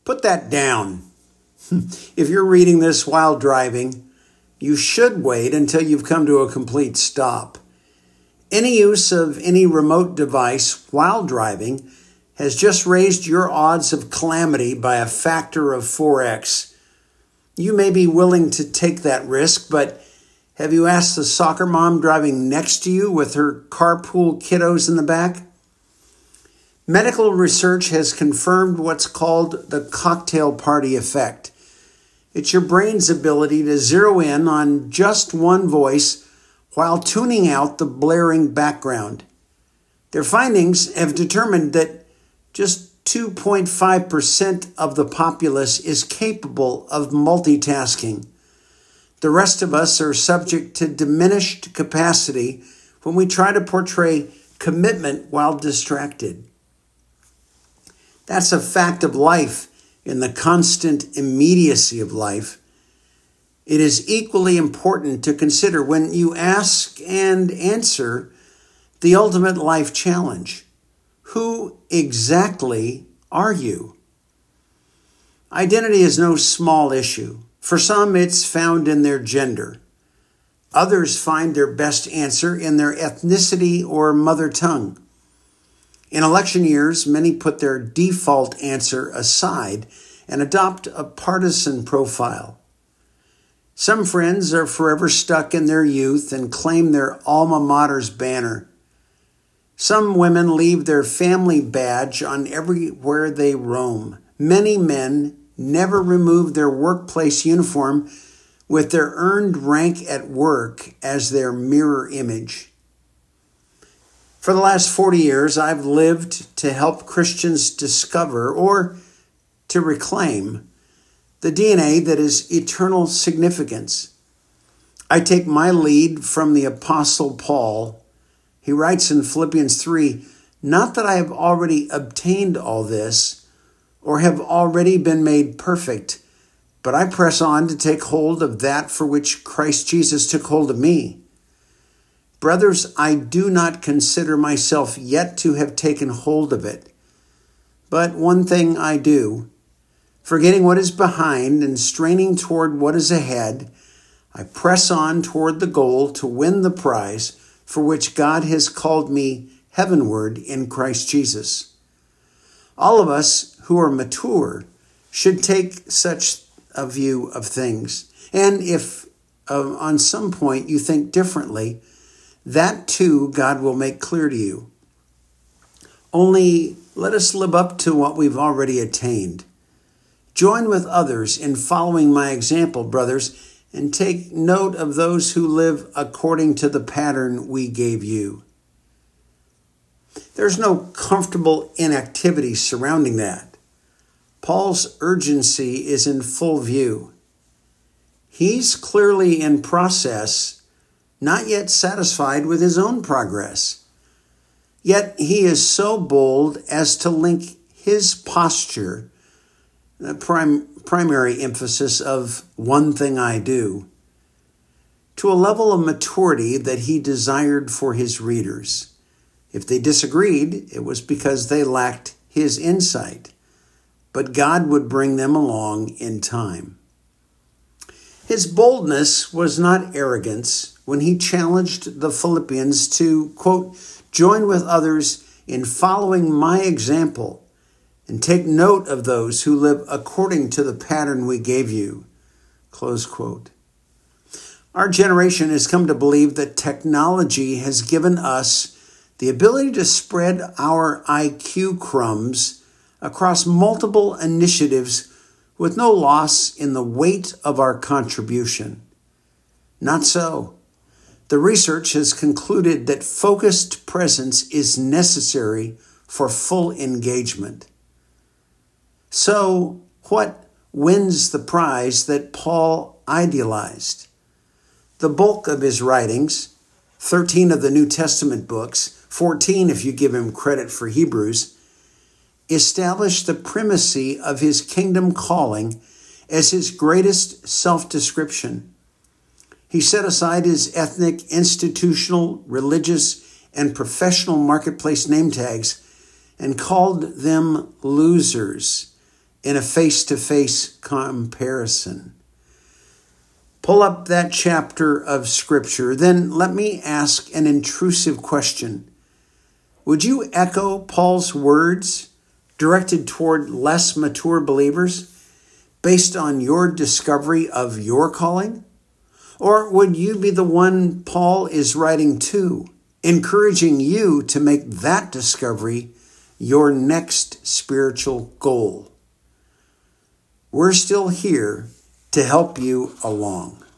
Put that down. If you're reading this while driving, you should wait until you've come to a complete stop. Any use of any remote device while driving has just raised your odds of calamity by a factor of 4x. You may be willing to take that risk, but have you asked the soccer mom driving next to you with her carpool kiddos in the back? Medical research has confirmed what's called the cocktail party effect. It's your brain's ability to zero in on just one voice while tuning out the blaring background. Their findings have determined that just 2.5% of the populace is capable of multitasking. The rest of us are subject to diminished capacity when we try to portray commitment while distracted. That's a fact of life in the constant immediacy of life. It is equally important to consider when you ask and answer the ultimate life challenge. Who exactly are you? Identity is no small issue. For some, it's found in their gender. Others find their best answer in their ethnicity or mother tongue. In election years, many put their default answer aside and adopt a partisan profile. Some friends are forever stuck in their youth and claim their alma mater's banner. Some women leave their family badge on everywhere they roam. Many men never remove their workplace uniform with their earned rank at work as their mirror image. For the last 40 years, I've lived to help Christians discover or to reclaim the DNA that is eternal significance. I take my lead from the Apostle Paul. He writes in Philippians 3, "Not that I have already obtained all this or have already been made perfect, but I press on to take hold of that for which Christ Jesus took hold of me. Brothers, I do not consider myself yet to have taken hold of it. But one thing I do, forgetting what is behind and straining toward what is ahead, I press on toward the goal to win the prize for which God has called me heavenward in Christ Jesus." All of us who are mature should take such a view of things. And if on some point you think differently, that too God will make clear to you. Only let us live up to what we've already attained. Join with others in following my example, brothers, and take note of those who live according to the pattern we gave you. There's no comfortable inactivity surrounding that. Paul's urgency is in full view. He's clearly in process, not yet satisfied with his own progress. Yet he is so bold as to link his posture, the primary emphasis of "one thing I do," to a level of maturity that he desired for his readers. If they disagreed, it was because they lacked his insight, but God would bring them along in time. His boldness was not arrogance when he challenged the Philippians to, quote, "join with others in following my example and take note of those who live according to the pattern we gave you," close quote. Our generation has come to believe that technology has given us the ability to spread our IQ crumbs across multiple initiatives with no loss in the weight of our contribution. Not so. The research has concluded that focused presence is necessary for full engagement. So, what wins the prize that Paul idealized? The bulk of his writings, 13 of the New Testament books, 14 if you give him credit for Hebrews, established the primacy of his kingdom calling as his greatest self-description. He set aside his ethnic, institutional, religious, and professional marketplace name tags and called them losers in a face-to-face comparison. Pull up that chapter of Scripture. Then let me ask an intrusive question. Would you echo Paul's words directed toward less mature believers based on your discovery of your calling? Or would you be the one Paul is writing to, encouraging you to make that discovery your next spiritual goal? We're still here to help you along.